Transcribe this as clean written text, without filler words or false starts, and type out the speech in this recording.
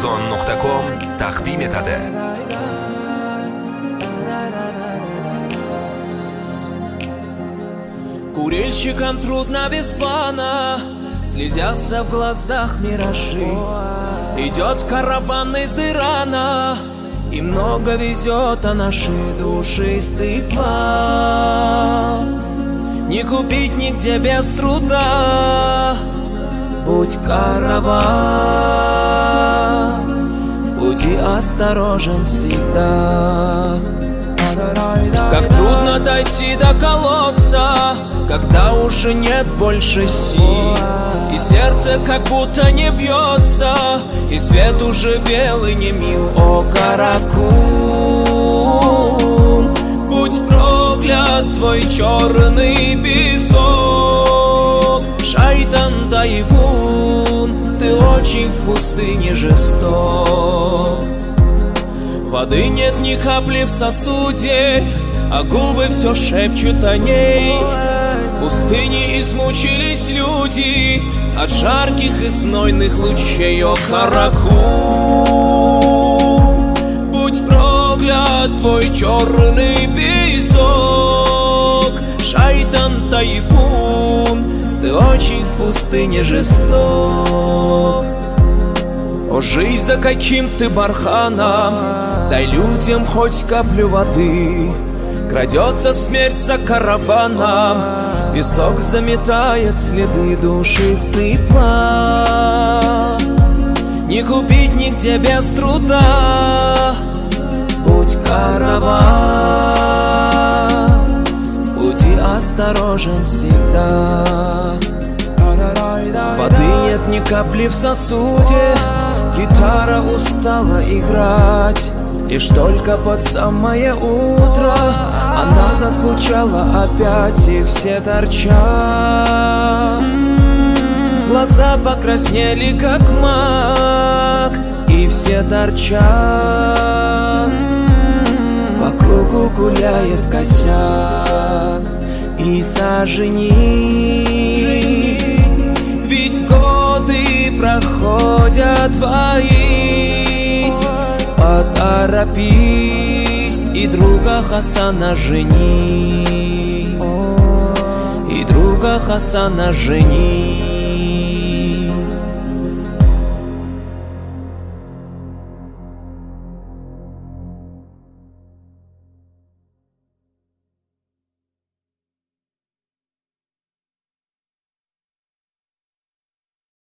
Amazon.com taqdim etadi. Курильщикам трудно без плана, слезятся в глазах миражи. Идет караван из Ирана, и много везет, а наши душистый план не купить нигде без труда. Будь караван, в пути осторожен всегда. Как трудно дойти до колодца, когда уже нет больше сил, и сердце как будто не бьется, и свет уже белый не мил. О, каракул, будь проклят твой черный песок. Шайтан Тайфун, ты очень в пустыне жесток. Воды нет ни капли в сосуде, а губы все шепчут о ней. В пустыне измучились люди от жарких и знойных лучей. О, каракул, будь проклят твой черный песок. Шайтан Тайфун, ты очень в пустыне жесток. О, жизнь, за каким ты барханом, дай людям хоть каплю воды. Крадется смерть за караваном, песок заметает следы. Душистый план не купить нигде без труда. Будь караван, пути осторожен всегда. Воды нет ни капли в сосуде, гитара устала играть. Лишь только под самое утро она зазвучала опять, и все торчат. Глаза покраснели, как мак, и все торчат. По кругу гуляет косяк, и соженись, ведь годы проходят твои. Поторопись и друга Хасана жени, и друга Хасана жени.